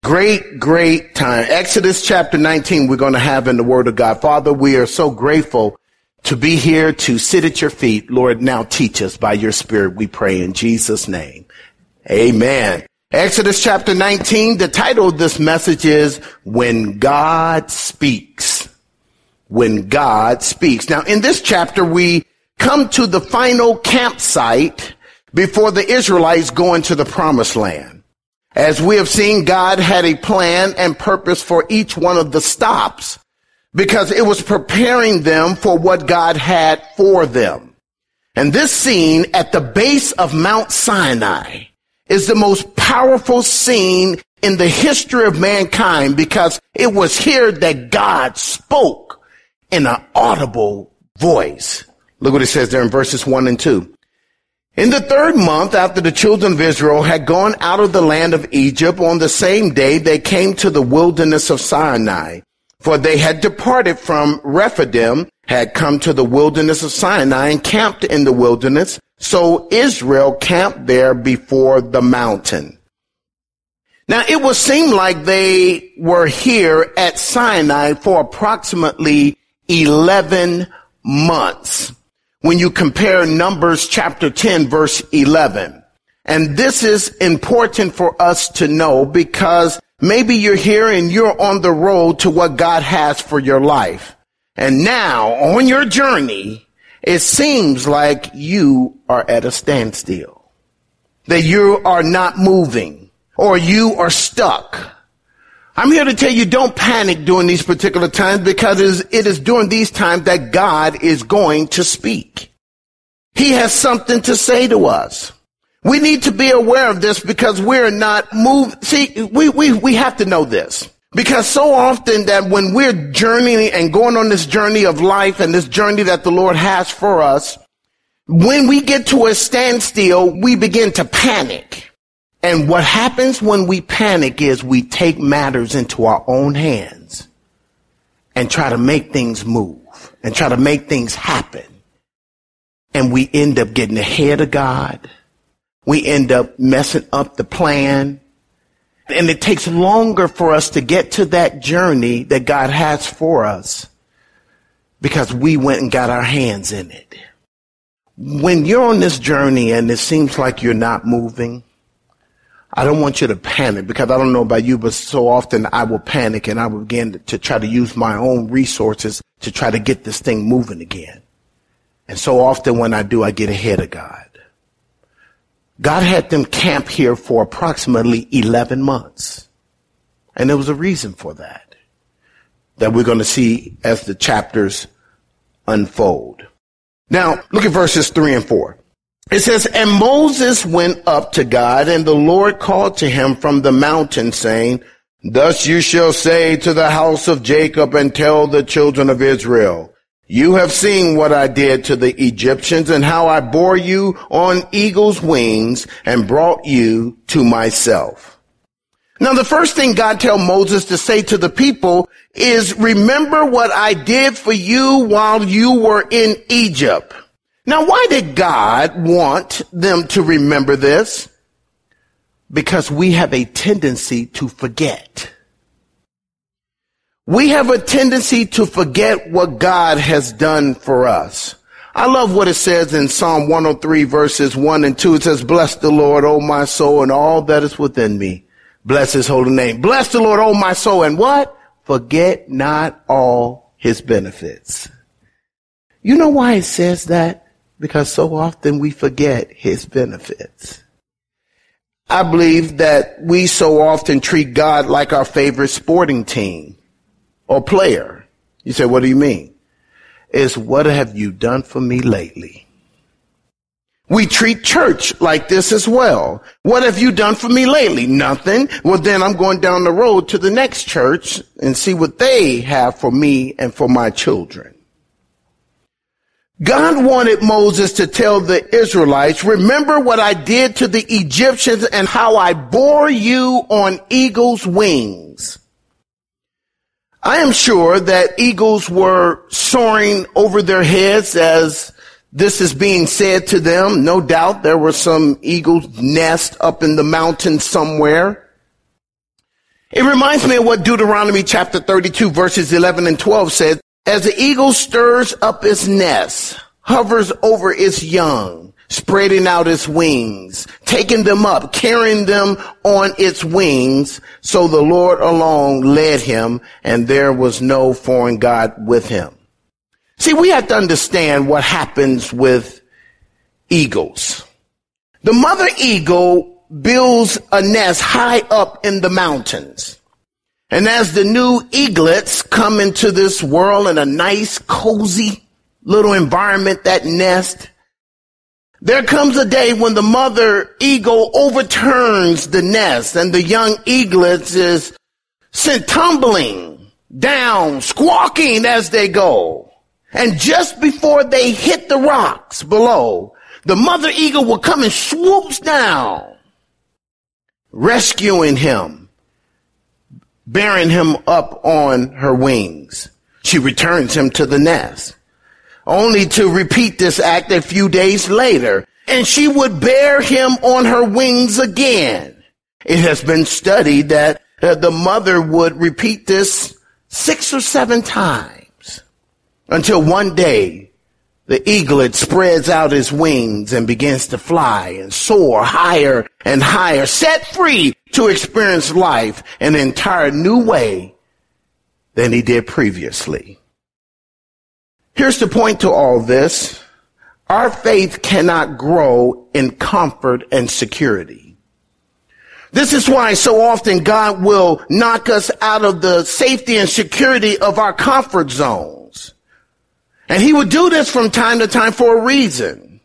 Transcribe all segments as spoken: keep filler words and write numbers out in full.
Great, great time. Exodus chapter nineteen, we're going to have in the Word of God. Father, we are so grateful to be here to sit at your feet. Lord, now teach us by your Spirit, we pray in Jesus' name. Amen. Exodus chapter nineteen, the title of this message is When God Speaks. When God Speaks. Now, in this chapter, we come to the final campsite before the Israelites go into the promised land. As we have seen, God had a plan and purpose for each one of the stops because it was preparing them for what God had for them. And this scene at the base of Mount Sinai is the most powerful scene in the history of mankind because it was here that God spoke in an audible voice. Look what it says there in verses one and two. In the third month after the children of Israel had gone out of the land of Egypt, on the same day they came to the wilderness of Sinai. For they had departed from Rephidim, had come to the wilderness of Sinai and camped in the wilderness. So Israel camped there before the mountain. Now it would seem like they were here at Sinai for approximately eleven months. When you compare Numbers chapter ten, verse eleven. And this is important for us to know because maybe you're here and you're on the road to what God has for your life. And now on your journey, it seems like you are at a standstill, that you are not moving or you are stuck. I'm here to tell you, don't panic during these particular times because it is, it is during these times that God is going to speak. He has something to say to us. We need to be aware of this because we're not moved. See, we, we, we have to know this because so often that when we're journeying and going on this journey of life and this journey that the Lord has for us, when we get to a standstill, we begin to panic. And what happens when we panic is we take matters into our own hands and try to make things move and try to make things happen. And we end up getting ahead of God. We end up messing up the plan. And it takes longer for us to get to that journey that God has for us because we went and got our hands in it. When you're on this journey and it seems like you're not moving, I don't want you to panic because I don't know about you, but so often I will panic and I will begin to, to try to use my own resources to try to get this thing moving again. And so often when I do, I get ahead of God. God had them camp here for approximately eleven months. And there was a reason for that, that we're going to see as the chapters unfold. Now, look at verses three and four. It says, and Moses went up to God, and the Lord called to him from the mountain, saying, thus you shall say to the house of Jacob and tell the children of Israel, you have seen what I did to the Egyptians and how I bore you on eagle's wings and brought you to myself. Now, the first thing God tells Moses to say to the people is, remember what I did for you while you were in Egypt. Now, why did God want them to remember this? Because we have a tendency to forget. We have a tendency to forget what God has done for us. I love what it says in Psalm one oh three verses one and two. It says, bless the Lord, O my soul, and all that is within me. Bless his holy name. Bless the Lord, O my soul, and what? Forget not all his benefits. You know why it says that? Because so often we forget his benefits. I believe that we so often treat God like our favorite sporting team or player. You say, what do you mean? It's what have you done for me lately? We treat church like this as well. What have you done for me lately? Nothing. Well, then I'm going down the road to the next church and see what they have for me and for my children. God wanted Moses to tell the Israelites, remember what I did to the Egyptians and how I bore you on eagle's wings. I am sure that eagles were soaring over their heads as this is being said to them. No doubt there were some eagles' nest up in the mountain somewhere. It reminds me of what Deuteronomy chapter thirty-two verses eleven and twelve says, as the eagle stirs up its nest, hovers over its young, spreading out its wings, taking them up, carrying them on its wings. So the Lord alone led him, and there was no foreign God with him. See, we have to understand what happens with eagles. The mother eagle builds a nest high up in the mountains. And as the new eaglets come into this world in a nice, cozy little environment, that nest, there comes a day when the mother eagle overturns the nest and the young eaglets is sent tumbling down, squawking as they go. And just before they hit the rocks below, the mother eagle will come and swoops down, rescuing him, bearing him up on her wings. She returns him to the nest, only to repeat this act a few days later, and she would bear him on her wings again. It has been studied that uh, the mother would repeat this six or seven times until one day the eaglet spreads out his wings and begins to fly and soar higher and higher, set free to experience life in an entire new way than he did previously. Here's the point to all this. Our faith cannot grow in comfort and security. This is why so often God will knock us out of the safety and security of our comfort zones. And he would do this from time to time for a reason.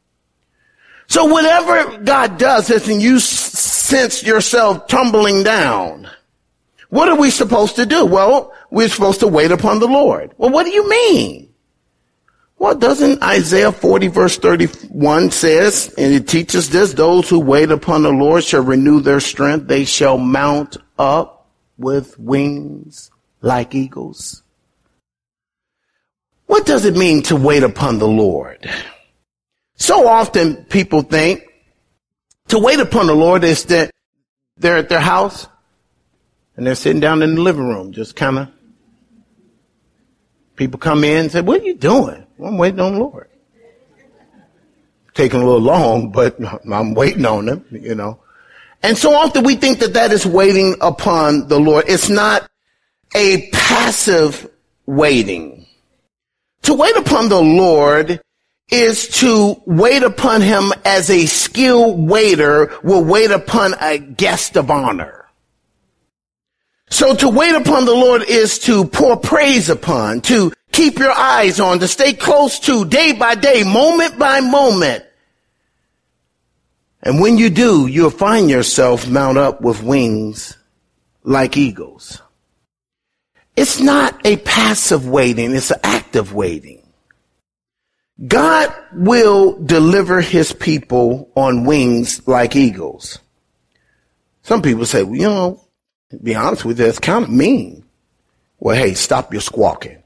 So whatever God does is, and you sense yourself tumbling down, what are we supposed to do? Well, we're supposed to wait upon the Lord. Well, what do you mean? Well, doesn't Isaiah forty verse thirty-one says, and it teaches this, those who wait upon the Lord shall renew their strength. They shall mount up with wings like eagles. What does it mean to wait upon the Lord? So often people think to wait upon the Lord is that they're at their house and they're sitting down in the living room, just kind of, people come in and say, what are you doing? Well, I'm waiting on the Lord. Taking a little long, but I'm waiting on him, you know. And so often we think that that is waiting upon the Lord. It's not a passive waiting. To wait upon the Lord is to wait upon him as a skilled waiter will wait upon a guest of honor. So to wait upon the Lord is to pour praise upon, to keep your eyes on, to stay close to, day by day, moment by moment. And when you do, you'll find yourself mount up with wings like eagles. It's not a passive waiting, it's an active waiting. God will deliver his people on wings like eagles. Some people say, well, you know, to be honest with you, it's kind of mean. Well, hey, stop your squawking.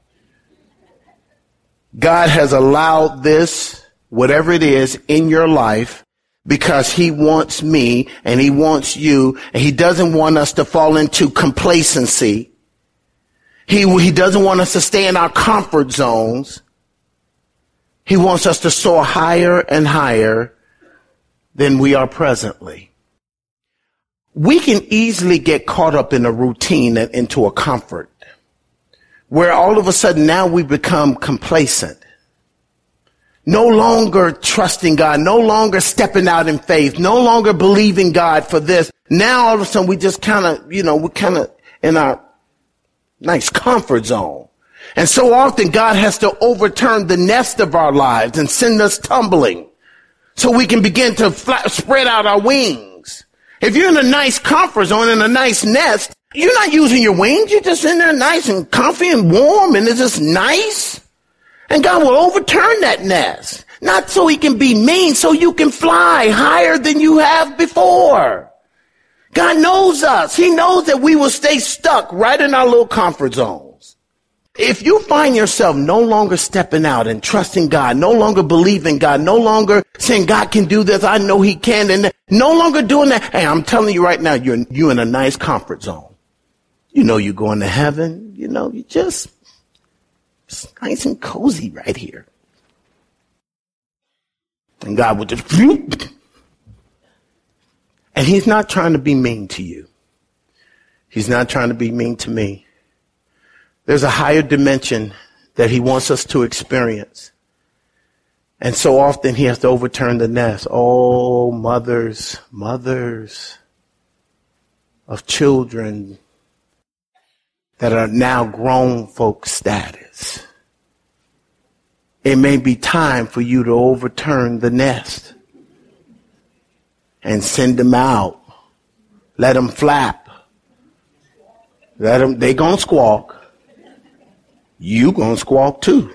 God has allowed this, whatever it is, in your life because he wants me and he wants you, and he doesn't want us to fall into complacency. He, he doesn't want us to stay in our comfort zones. He wants us to soar higher and higher than we are presently. We can easily get caught up in a routine and into a comfort where all of a sudden now we become complacent. No longer trusting God, no longer stepping out in faith, no longer believing God for this. Now all of a sudden we just kind of, you know, we're kind of in our nice comfort zone. And so often God has to overturn the nest of our lives and send us tumbling so we can begin to flat, spread out our wings. If you're in a nice comfort zone, in a nice nest, you're not using your wings. You're just in there nice and comfy and warm, and it's just nice. And God will overturn that nest, not so he can be mean, so you can fly higher than you have before. God knows us. He knows that we will stay stuck right in our little comfort zones. If you find yourself no longer stepping out and trusting God, no longer believing God, no longer saying God can do this, I know he can, and no longer doing that, hey, I'm telling you right now, you're, you're in a nice comfort zone. You know you're going to heaven. You know, you just, it's nice and cozy right here. And God would just, and he's not trying to be mean to you. He's not trying to be mean to me. There's a higher dimension that he wants us to experience. And so often he has to overturn the nest. Oh, mothers, mothers of children that are now grown folk status. It may be time for you to overturn the nest and send them out. Let them flap. Let them, they gonna squawk. You gonna squawk too.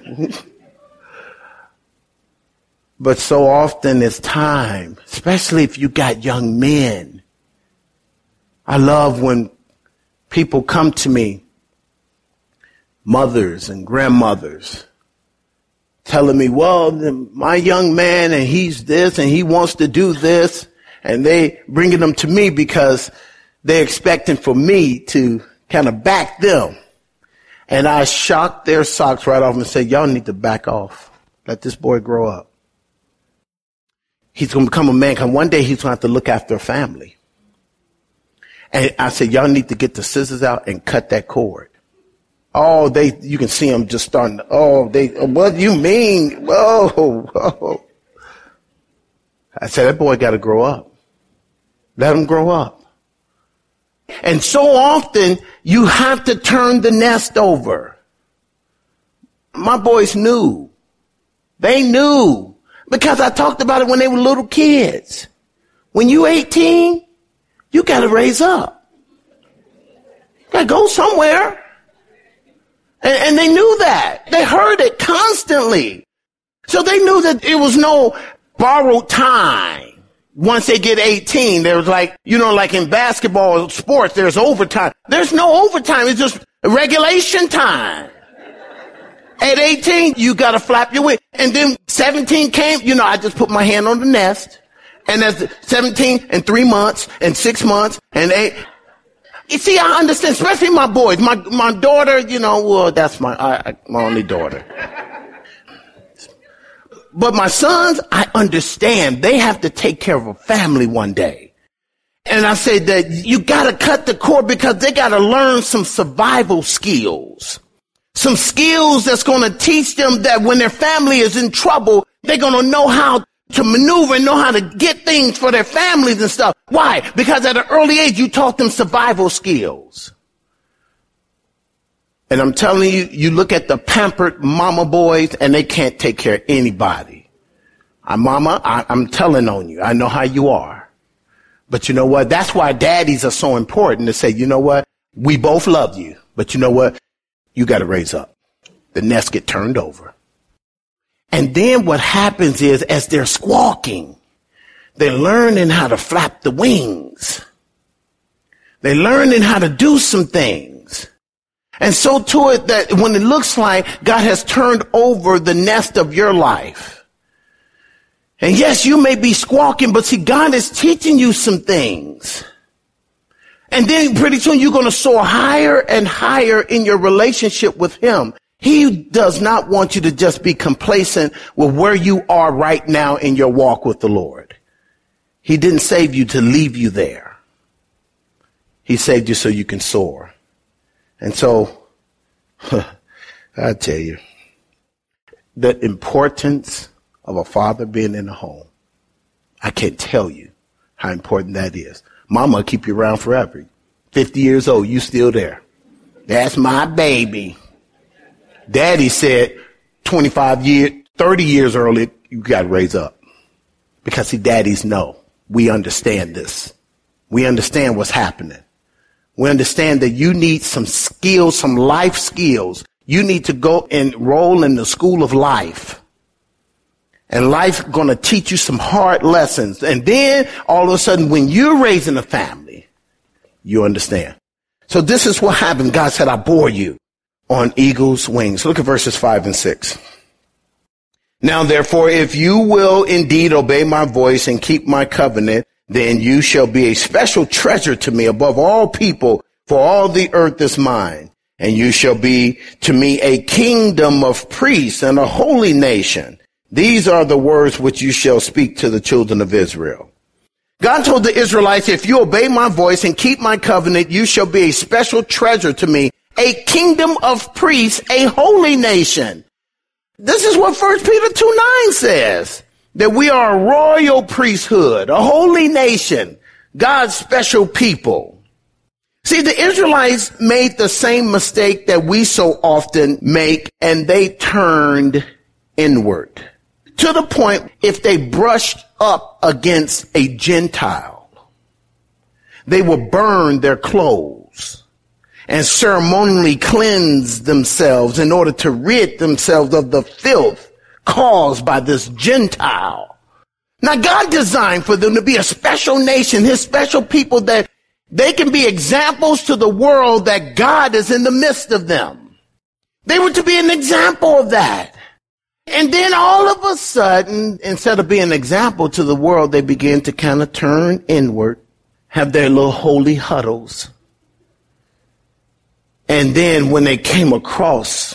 But so often it's time, especially if you got young men. I love when people come to me, mothers and grandmothers, telling me, well, my young man, and he's this, and he wants to do this, and they bringing them to me because they're expecting for me to kind of back them. And I shocked their socks right off and said, y'all need to back off. Let this boy grow up. He's going to become a man, because one day he's going to have to look after a family. And I said, y'all need to get the scissors out and cut that cord. Oh, they, you can see them just starting to, oh, they, what do you mean? Whoa, whoa. I said, that boy got to grow up. Let him grow up. And so often you have to turn the nest over. My boys knew. They knew. Because I talked about it when they were little kids. When you eighteen, you got to raise up. You got to go somewhere. And, and they knew that. They heard it constantly. So they knew that it was no borrowed time. Once they get eighteen, there was like, you know, like in basketball sports, there's overtime. There's no overtime. It's just regulation time. At eighteen, you got to flap your wings. And then seventeen came, you know, I just put my hand on the nest. And as seventeen and three months and six months and eight. You see, I understand, especially my boys. My my daughter, you know, well, that's my I, my only daughter. But my sons, I understand. They have to take care of a family one day. And I say that you got to cut the cord because they got to learn some survival skills. Some skills that's going to teach them that when their family is in trouble, they're going to know how to maneuver and know how to get things for their families and stuff. Why? Because at an early age, you taught them survival skills. And I'm telling you, you look at the pampered mama boys and they can't take care of anybody. I, mama, I, I'm telling on you. I know how you are. But you know what? That's why daddies are so important to say, you know what? We both love you. But you know what? You got to raise up. The nest get turned over. And then what happens is as they're squawking, they're learning how to flap the wings. They're learning how to do some things. And so to it that when it looks like God has turned over the nest of your life. And yes, you may be squawking, but see, God is teaching you some things. And then pretty soon you're going to soar higher and higher in your relationship with him. He does not want you to just be complacent with where you are right now in your walk with the Lord. He didn't save you to leave you there. He saved you so you can soar. And so, I tell you, the importance of a father being in the home, I can't tell you how important that is. Mama will keep you around forever. fifty years old, you still there. That's my baby. Daddy said twenty-five years, thirty years earlier, you got to raise up. Because see, daddies know. We understand this. We understand what's happening. We understand that you need some skills, some life skills. You need to go and enroll in the school of life. And life's going to teach you some hard lessons. And then all of a sudden, when you're raising a family, you understand. So this is what happened. God said, I bore you on eagle's wings. Look at verses five and six. Now, therefore, if you will indeed obey my voice and keep my covenant, then you shall be a special treasure to me above all people, For all the earth is mine, and you shall be to me a kingdom of priests and a holy nation. These are the words which you shall speak to the children of Israel. God told the Israelites, if you obey my voice and keep my covenant, you shall be a special treasure to me, a kingdom of priests, a holy nation. This is what First Peter two nine says, that we are a royal priesthood, a holy nation, God's special people. See, the Israelites made the same mistake that we so often make, and they turned inward. To the point, if they brushed up against a Gentile, they would burn their clothes and ceremonially cleanse themselves in order to rid themselves of the filth caused by this Gentile. Now, God designed for them to be a special nation, his special people, that they can be examples to the world that God is in the midst of them. They were to be an example of that. And then all of a sudden, instead of being an example to the world, they began to kind of turn inward, have their little holy huddles. And then when they came across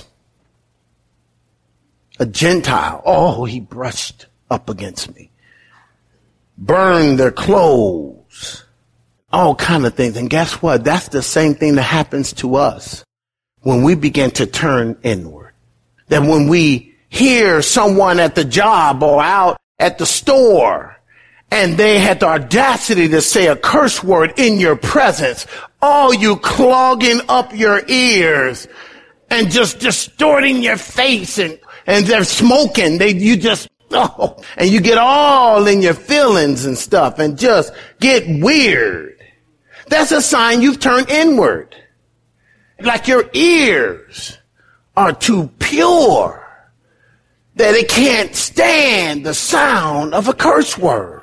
a Gentile, oh, he brushed up against me, burned their clothes, all kind of things. And guess what? That's the same thing that happens to us when we begin to turn inward. That when we hear someone at the job or out at the store and they had the audacity to say a curse word in your presence, oh, you clogging up your ears and just distorting your face, and, and they're smoking. They, you just, oh, and you get all in your feelings and stuff and just get weird. That's a sign you've turned inward. Like your ears are too pure that it can't stand the sound of a curse word.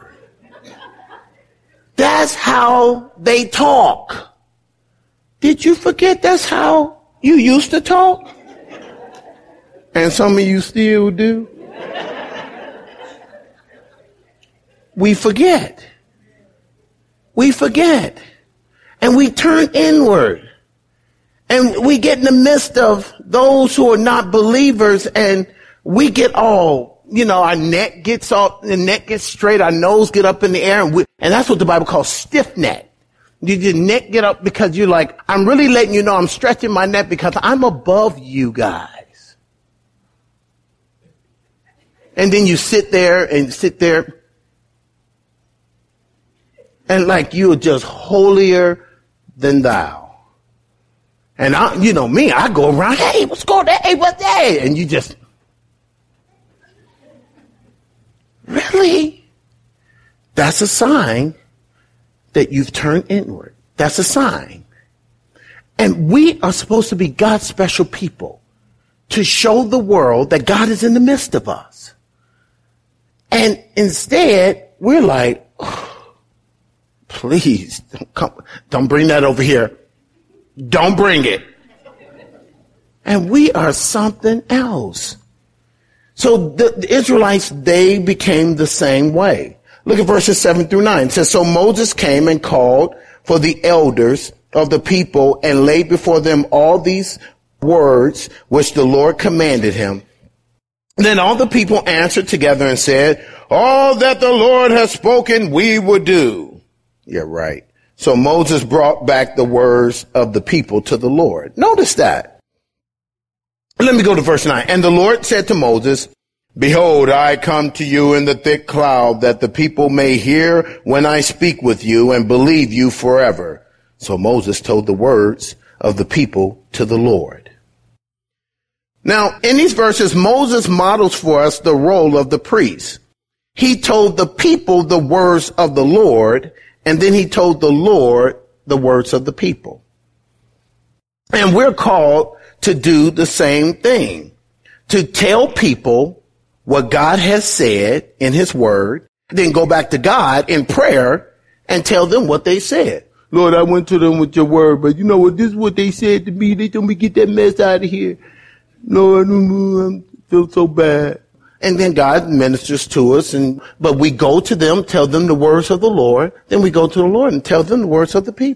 That's how they talk. Did you forget that's how you used to talk? And some of you still do. We forget. We forget. And we turn inward. And we get in the midst of those who are not believers, and we get all, you know, our neck gets off, the neck gets straight, our nose get up in the air, and we, and that's what the Bible calls stiff neck. You, your neck get up because you're like, I'm really letting you know I'm stretching my neck because I'm above you guys. And then you sit there and sit there and like you're just holier than thou. And I, you know me, I go around, hey, what's going on? Hey, what's that? And you just, really? That's a sign that you've turned inward. That's a sign. And we are supposed to be God's special people to show the world that God is in the midst of us. And instead, we're like, oh, please, don't, come, don't bring that over here. Don't bring it. And we are something else. So the, the Israelites, they became the same way. Look at verses seven through nine. It says, so Moses came and called for the elders of the people and laid before them all these words which the Lord commanded him. Then all the people answered together and said, all that the Lord has spoken, we will do. Yeah, right. So Moses brought back the words of the people to the Lord. Notice that. Let me go to verse nine. And the Lord said to Moses, behold, I come to you in the thick cloud, that the people may hear when I speak with you and believe you forever. So Moses told the words of the people to the Lord. Now, in these verses, Moses models for us the role of the priest. He told the people the words of the Lord, and then he told the Lord the words of the people. And we're called to do the same thing, to tell people what God has said in his word, then go back to God in prayer and tell them what they said. Lord, I went to them with your word, but you know what? This is what they said to me. They told me get that mess out of here. Lord, I feel so bad. And then God ministers to us, and but we go to them, tell them the words of the Lord. Then we go to the Lord and tell them the words of the people.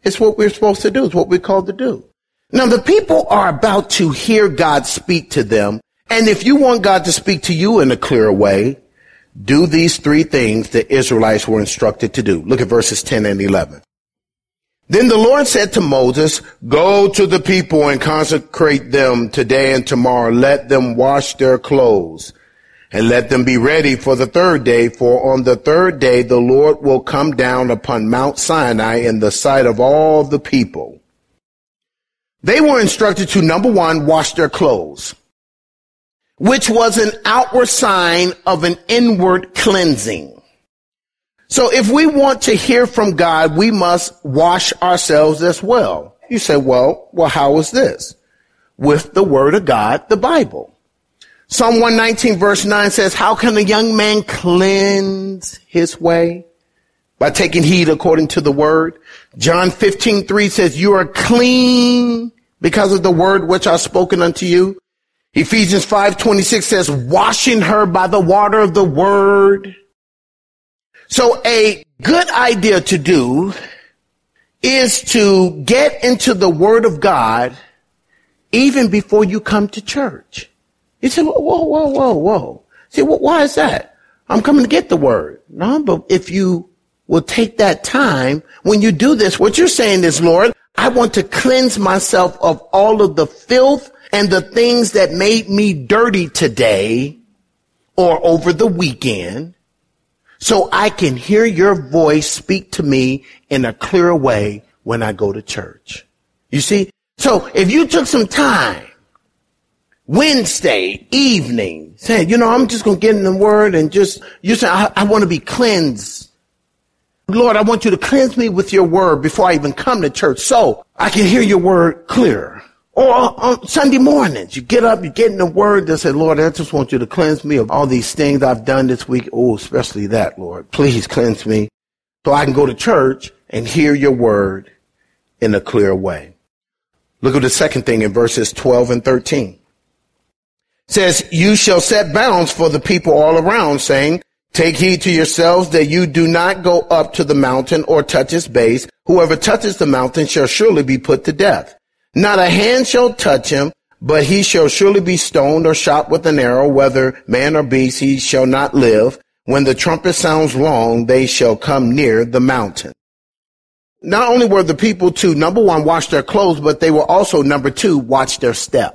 It's what we're supposed to do. It's what we're called to do. Now, the people are about to hear God speak to them. And if you want God to speak to you in a clearer way, do these three things the Israelites were instructed to do. Look at verses ten and eleven. Then the Lord said to Moses, go to the people and consecrate them today and tomorrow. Let them wash their clothes and let them be ready for the third day. For on the third day, the Lord will come down upon Mount Sinai in the sight of all the people. They were instructed to, number one, wash their clothes, which was an outward sign of an inward cleansing. So if we want to hear from God, we must wash ourselves as well. You say, well, well, how is this? With the word of God, the Bible. Psalm one nineteen verse nine says, how can a young man cleanse his way? By taking heed according to the word. John fifteen three says, you are clean because of the word which I've spoken unto you. Ephesians five twenty-six says, washing her by the water of the word. So a good idea to do is to get into the word of God even before you come to church. You say, whoa, whoa, whoa, whoa. See, well, why is that? I'm coming to get the word. No, but if you will take that time, when you do this, what you're saying is, Lord, I want to cleanse myself of all of the filth and the things that made me dirty today or over the weekend, so I can hear your voice speak to me in a clearer way when I go to church. You see? So if you took some time Wednesday evening saying, you know, I'm just going to get in the word and just, you say, I, I want to be cleansed. Lord, I want you to cleanse me with your word before I even come to church so I can hear your word clearer. Or on Sunday mornings, you get up, you get in the word and say, Lord, I just want you to cleanse me of all these things I've done this week. Oh, especially that, Lord. Please cleanse me so I can go to church and hear your word in a clear way. Look at the second thing in verses twelve and thirteen. It says, you shall set bounds for the people all around, saying, take heed to yourselves that you do not go up to the mountain or touch its base. Whoever touches the mountain shall surely be put to death. Not a hand shall touch him, but he shall surely be stoned or shot with an arrow, whether man or beast, he shall not live. When the trumpet sounds long, they shall come near the mountain. Not only were the people to, number one, wash their clothes, but they were also, number two, watch their step.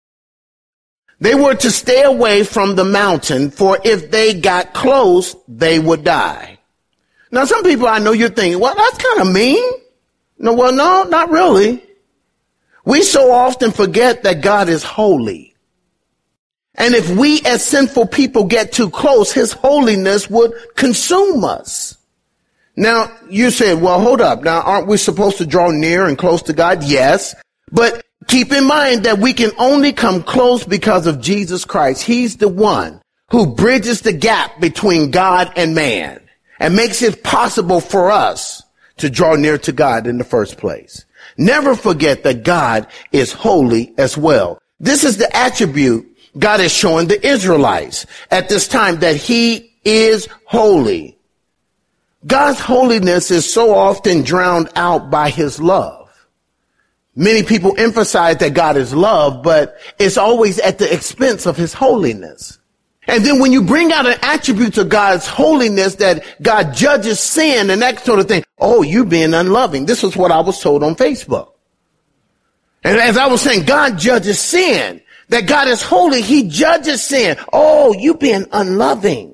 They were to stay away from the mountain, for if they got close, they would die. Now, some people I know you're thinking, well, that's kind of mean. No, well, no, not really. We so often forget that God is holy. And if we as sinful people get too close, his holiness would consume us. Now, you said, well, hold up. Now, aren't we supposed to draw near and close to God? Yes. But keep in mind that we can only come close because of Jesus Christ. He's the one who bridges the gap between God and man and makes it possible for us to draw near to God in the first place. Never forget that God is holy as well. This is the attribute God is showing the Israelites at this time, that he is holy. God's holiness is so often drowned out by his love. Many people emphasize that God is love, but it's always at the expense of his holiness. And then when you bring out an attribute of God's holiness, that God judges sin and that sort of thing, oh, you're being unloving. This is what I was told on Facebook. And as I was saying, God judges sin. That God is holy, he judges sin. Oh, you being unloving.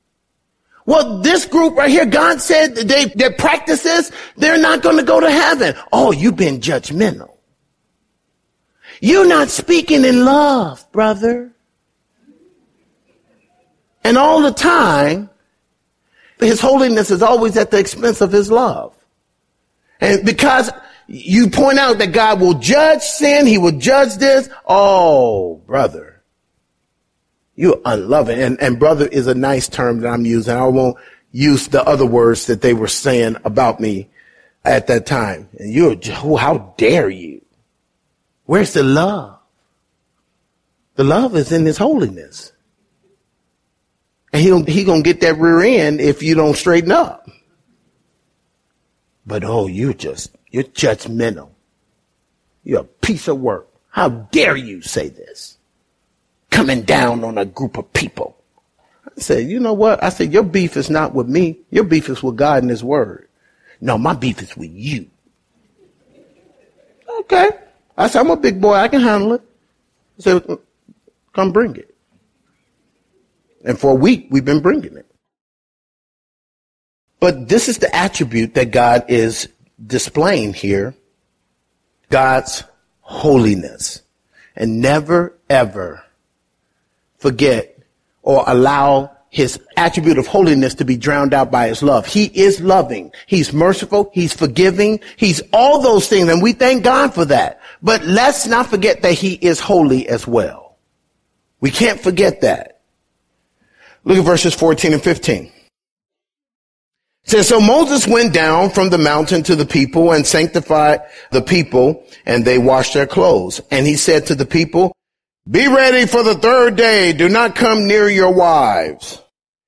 Well, this group right here, God said they, their practices, they're not going to go to heaven. Oh, you've been judgmental. You're not speaking in love, brother. And all the time, his holiness is always at the expense of his love. And because you point out that God will judge sin, he will judge this. Oh, brother, you're unloving. And, and brother is a nice term that I'm using. I won't use the other words that they were saying about me at that time. And you're, oh, how dare you? Where's the love? The love is in his holiness. And he he gonna get that rear end if you don't straighten up. But oh, you just You're judgmental. You're a piece of work. How dare you say this? Coming down on a group of people. I said, you know what? I said, your beef is not with me. Your beef is with God and his word. No, my beef is with you. Okay. I said, I'm a big boy. I can handle it. I said, come bring it. And for a week, we've been bringing it. But this is the attribute that God is displaying here. God's holiness. And never, ever forget or allow his attribute of holiness to be drowned out by his love. He is loving. He's merciful. He's forgiving. He's all those things. And we thank God for that. But let's not forget that he is holy as well. We can't forget that. Look at verses fourteen and fifteen. It says, so Moses went down from the mountain to the people and sanctified the people, and they washed their clothes. And he said to the people, be ready for the third day. Do not come near your wives.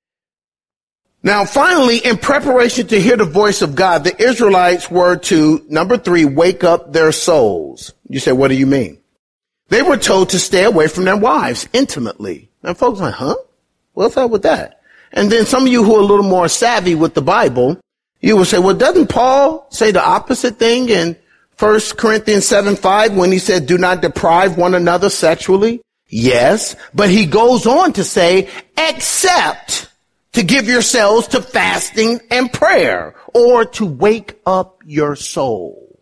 Now, finally, in preparation to hear the voice of God, the Israelites were to, number three, wake up their souls. You say, what do you mean? They were told to stay away from their wives intimately. Now, folks are like, huh? What's up with that? And then some of you who are a little more savvy with the Bible, you will say, well, doesn't Paul say the opposite thing in First Corinthians seven five when he said, do not deprive one another sexually? Yes, but he goes on to say, except to give yourselves to fasting and prayer, or to wake up your soul.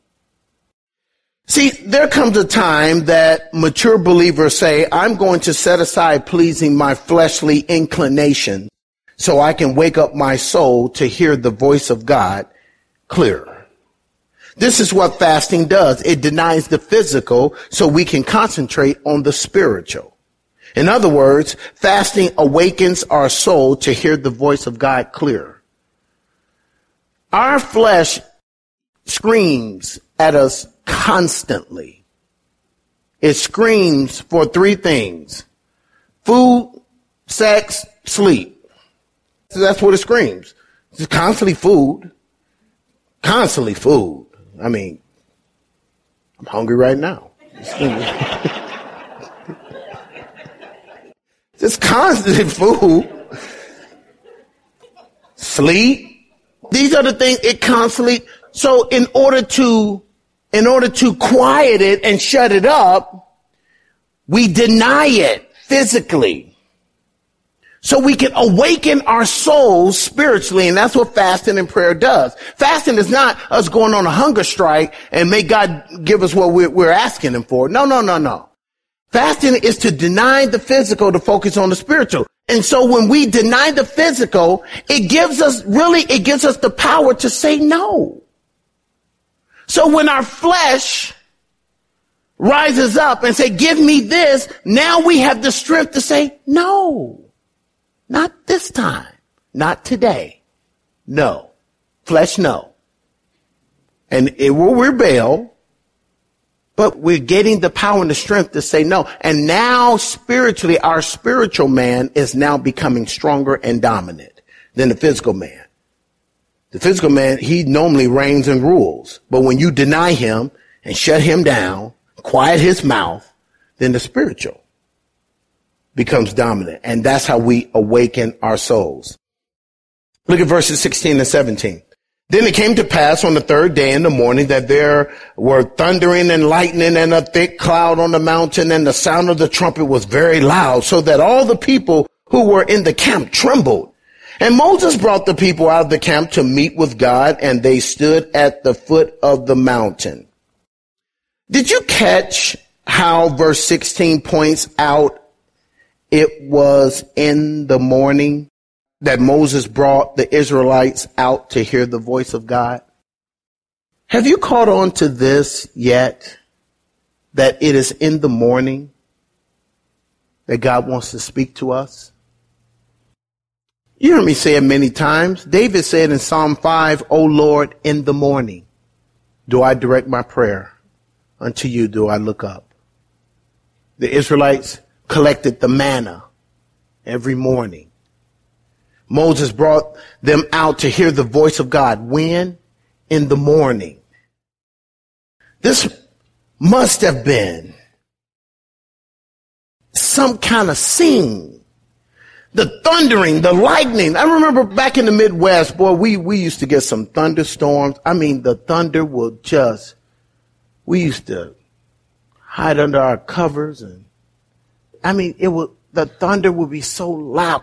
See, there comes a time that mature believers say, I'm going to set aside pleasing my fleshly inclination so I can wake up my soul to hear the voice of God clearer. This is what fasting does. It denies the physical so we can concentrate on the spiritual. In other words, fasting awakens our soul to hear the voice of God clearer. Our flesh screams at us constantly. It screams for three things: food, sex, sleep. So that's what it screams. It's constantly food. Constantly food. I mean, I'm hungry right now. Just constant food. Sleep. These are the things it constantly. So in order to, in order to quiet it and shut it up, we deny it physically. So we can awaken our souls spiritually, and that's what fasting and prayer does. Fasting is not us going on a hunger strike and make God give us what we're, we're asking him for. No, no, no, no. Fasting is to deny the physical to focus on the spiritual. And so when we deny the physical, it gives us, really, it gives us the power to say no. So when our flesh rises up and say, give me this, now we have the strength to say no. Not this time. Not today. No. Flesh, no. And it will rebel, but we're getting the power and the strength to say no. And now spiritually, our spiritual man is now becoming stronger and dominant than the physical man. The physical man, he normally reigns and rules. But when you deny him and shut him down, quiet his mouth, then the spiritual becomes dominant. And that's how we awaken our souls. Look at verses sixteen and seventeen. Then it came to pass on the third day in the morning that there were thundering and lightning and a thick cloud on the mountain, and the sound of the trumpet was very loud, so that all the people who were in the camp trembled. And Moses brought the people out of the camp to meet with God, and they stood at the foot of the mountain. Did you catch how verse sixteen points out it was in the morning that Moses brought the Israelites out to hear the voice of God? Have you caught on to this yet? That it is in the morning that God wants to speak to us? You heard me say it many times. David said in Psalm five, O Lord, in the morning do I direct my prayer. Unto you do I look up. The Israelites collected the manna every morning. Moses brought them out to hear the voice of God. When? In the morning. This must have been some kind of scene. The thundering, the lightning. I remember back in the Midwest, boy, we, we used to get some thunderstorms. I mean, the thunder will just, we used to hide under our covers, and I mean, it would, the thunder would be so loud.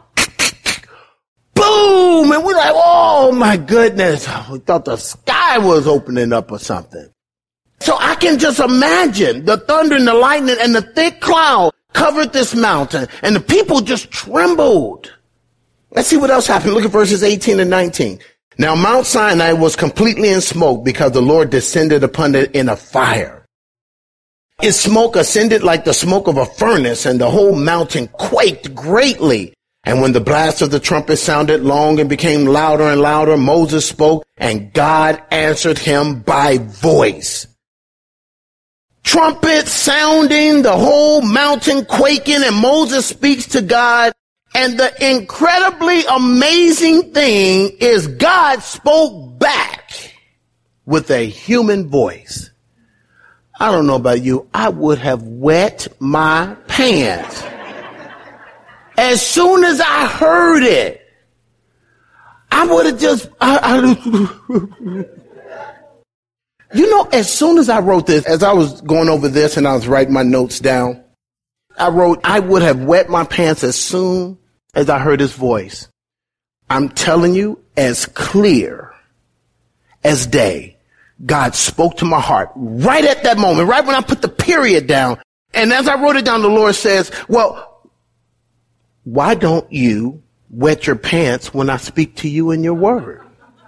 Boom! And we're like, oh my goodness. We thought the sky was opening up or something. So I can just imagine the thunder and the lightning and the thick cloud covered this mountain, and the people just trembled. Let's see what else happened. Look at verses eighteen and nineteen. Now Mount Sinai was completely in smoke because the Lord descended upon it in a fire. Its smoke ascended like the smoke of a furnace, and the whole mountain quaked greatly. And when the blast of the trumpet sounded long and became louder and louder, Moses spoke, and God answered him by voice. Trumpet sounding, the whole mountain quaking, and Moses speaks to God. And the incredibly amazing thing is God spoke back with a human voice. I don't know about you. I would have wet my pants. As soon as I heard it, I would have just, I, I, you know, as soon as I wrote this, as I was going over this and I was writing my notes down, I wrote, I would have wet my pants as soon as I heard his voice. I'm telling you, as clear as day, God spoke to my heart right at that moment, right when I put the period down. And as I wrote it down, the Lord says, well, why don't you wet your pants when I speak to you in your word?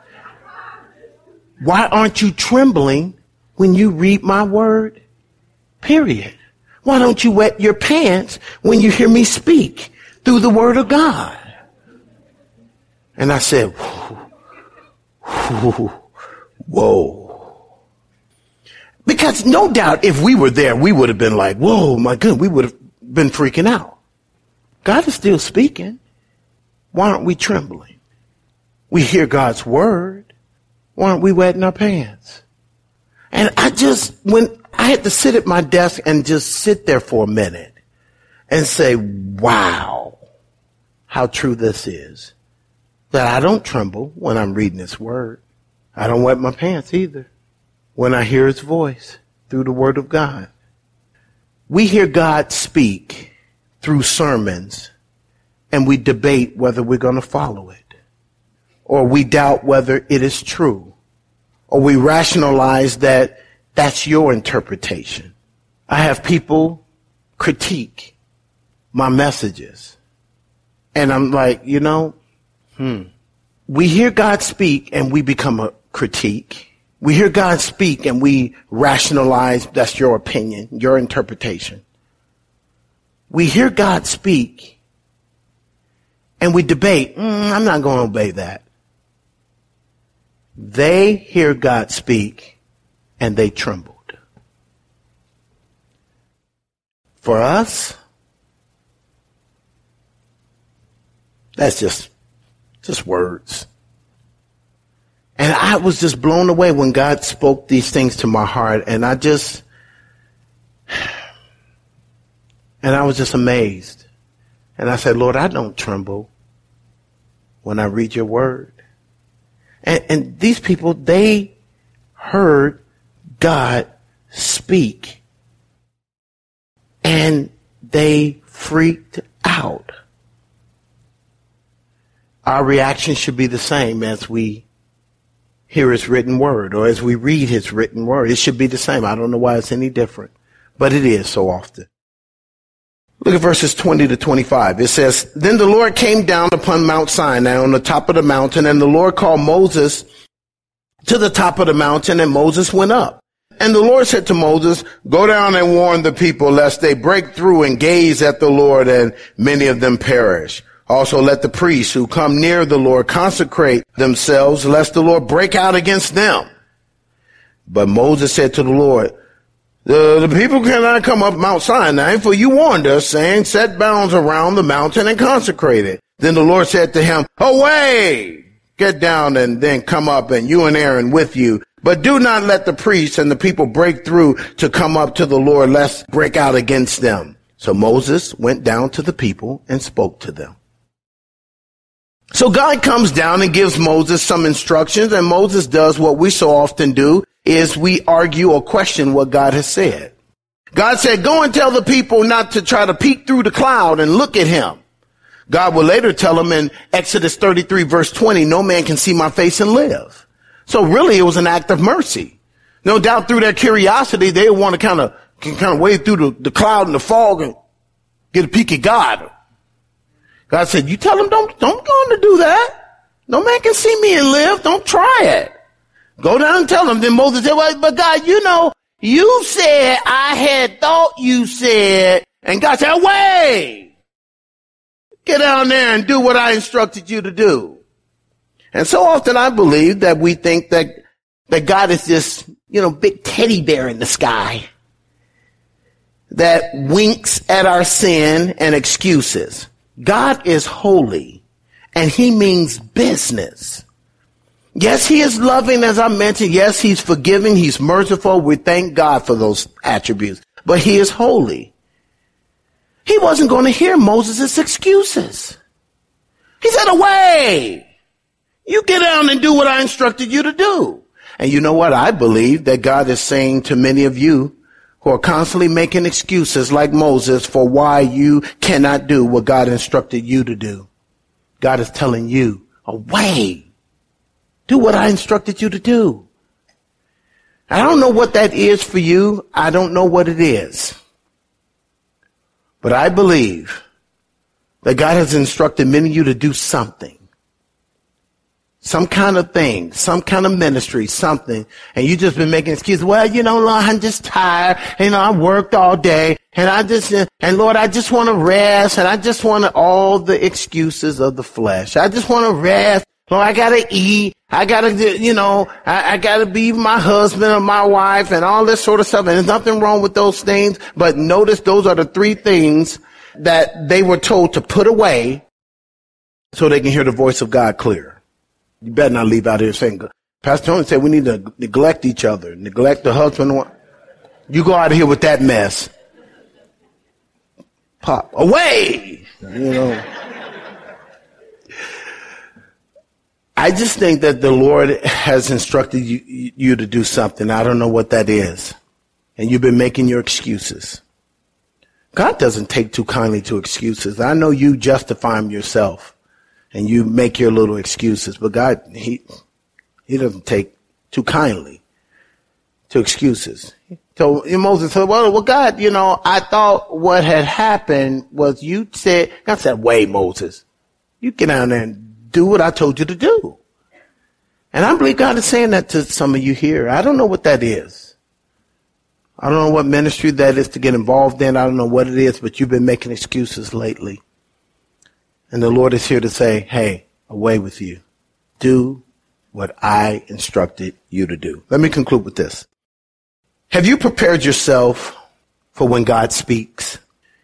Why aren't you trembling when you read my word? Period. Why don't you wet your pants when you hear me speak through the word of God? And I said, whoa, whoa. Because no doubt if we were there, we would have been like, whoa, my goodness, we would have been freaking out. God is still speaking. Why aren't we trembling? We hear God's word. Why aren't we wetting our pants? And I just, when I had to sit at my desk and just sit there for a minute and say, wow, how true this is. That I don't tremble when I'm reading his word. I don't wet my pants either when I hear his voice through the word of God. We hear God speak through sermons, and we debate whether we're going to follow it, or we doubt whether it is true, or we rationalize that that's your interpretation. I have people critique my messages, and I'm like, you know, hmm. We hear God speak and we become a critique. We hear God speak and we rationalize that's your opinion, your interpretation. We hear God speak and we debate, mm, I'm not going to obey that. They hear God speak and they trembled. For us, that's just, just words. And I was just blown away when God spoke these things to my heart, and I just, and I was just amazed. And I said, Lord, I don't tremble when I read your word. And, and these people, they heard God speak and they freaked out. Our reaction should be the same as we hear his written word or as we read his written word. It should be the same. I don't know why it's any different, but it is so often. Look at verses twenty to twenty-five. It says, Then the Lord came down upon Mount Sinai on the top of the mountain, and the Lord called Moses to the top of the mountain, and Moses went up. And the Lord said to Moses, Go down and warn the people, lest they break through and gaze at the Lord, and many of them perish. Also let the priests who come near the Lord consecrate themselves, lest the Lord break out against them. But Moses said to the Lord, The, the people cannot come up Mount Sinai, for you warned us, saying, Set bounds around the mountain and consecrate it. Then the Lord said to him, Away! Get down and then come up, and you and Aaron with you. But do not let the priests and the people break through to come up to the Lord, lest break out against them. So Moses went down to the people and spoke to them. So God comes down and gives Moses some instructions, and Moses does what we so often do, is we argue or question what God has said. God said, go and tell the people not to try to peek through the cloud and look at him. God will later tell him in Exodus thirty-three, verse twenty, no man can see my face and live. So really it was an act of mercy. No doubt through their curiosity, they want to kind of, can kind of wade through the, the cloud and the fog and get a peek at God. God said, you tell them don't, don't go on to do that. No man can see me and live. Don't try it. Go down and tell them. Then Moses said, well, but God, you know, you said I had thought you said, and God said, away. Get down there and do what I instructed you to do. And so often I believe that we think that, that God is this, you know, big teddy bear in the sky that winks at our sin and excuses. God is holy and he means business. Yes, he is loving, as I mentioned. Yes, he's forgiving. He's merciful. We thank God for those attributes. But he is holy. He wasn't going to hear Moses' excuses. He said, away. You get down and do what I instructed you to do. And you know what? I believe that God is saying to many of you who are constantly making excuses like Moses for why you cannot do what God instructed you to do. God is telling you, away. Do what I instructed you to do. I don't know what that is for you. I don't know what it is. But I believe that God has instructed many of you to do something. Some kind of thing, some kind of ministry, something. And you just been making excuses. Well, you know, Lord, I'm just tired. You know, I worked all day. And I just, and Lord, I just want to rest. And I just want to, all the excuses of the flesh. I just want to rest. Lord, I got to eat. I got to, you know, I, I got to be my husband or my wife and all this sort of stuff. And there's nothing wrong with those things. But notice those are the three things that they were told to put away so they can hear the voice of God clear. You better not leave out here saying, Pastor Tony said we need to neglect each other, neglect the husband. You go out of here with that mess. Pop away, you know. I just think that the Lord has instructed you, you to do something. I don't know what that is. And you've been making your excuses. God doesn't take too kindly to excuses. I know you justify them yourself and you make your little excuses, but God, he, he doesn't take too kindly to excuses. So Moses said, well, well, God, you know, I thought what had happened was you said, God said, wait, Moses, you get down there and do what I told you to do. And I believe God is saying that to some of you here. I don't know what that is. I don't know what ministry that is to get involved in. I don't know what it is, but you've been making excuses lately. And the Lord is here to say, hey, away with you. Do what I instructed you to do. Let me conclude with this. Have you prepared yourself for when God speaks?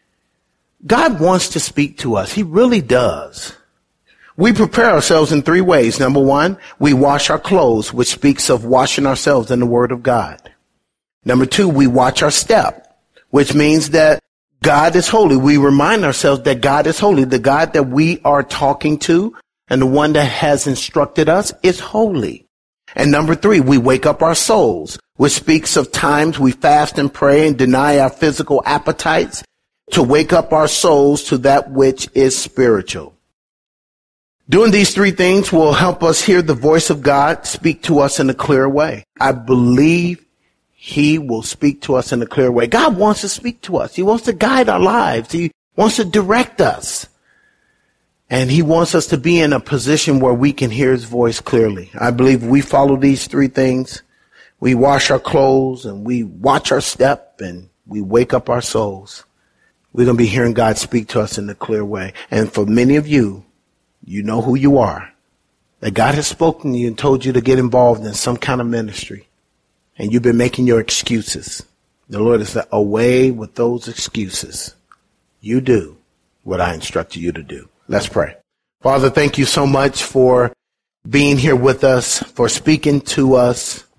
God wants to speak to us. He really does. We prepare ourselves in three ways. Number one, we wash our clothes, which speaks of washing ourselves in the Word of God. Number two, we watch our step, which means that God is holy. We remind ourselves that God is holy. The God that we are talking to and the one that has instructed us is holy. And number three, we wake up our souls, which speaks of times we fast and pray and deny our physical appetites to wake up our souls to that which is spiritual. Doing these three things will help us hear the voice of God speak to us in a clear way. I believe he will speak to us in a clear way. God wants to speak to us. He wants to guide our lives. He wants to direct us. And he wants us to be in a position where we can hear his voice clearly. I believe we follow these three things. We wash our clothes and we watch our step and we wake up our souls. We're going to be hearing God speak to us in a clear way. And for many of you, you know who you are. That God has spoken to you and told you to get involved in some kind of ministry. And you've been making your excuses. The Lord has said, away with those excuses. You do what I instructed you to do. Let's pray. Father, thank you so much for being here with us, for speaking to us.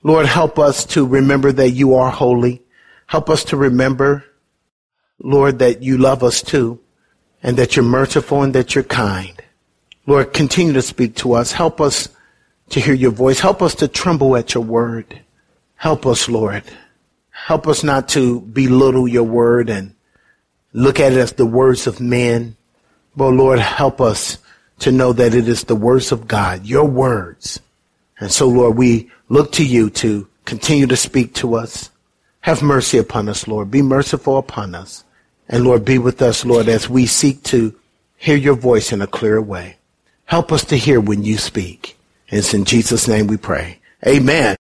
Lord, help us to remember that you are holy. Help us to remember, Lord, that you love us too, and that you're merciful and that you're kind. Lord, continue to speak to us. Help us to hear your voice. Help us to tremble at your word. Help us, Lord. Help us not to belittle your word and look at it as the words of men. But Lord, help us to know that it is the words of God, your words. And so, Lord, we look to you to continue to speak to us. Have mercy upon us, Lord. Be merciful upon us. And Lord, be with us, Lord, as we seek to hear your voice in a clear way. Help us to hear when you speak. And it's in Jesus' name we pray. Amen.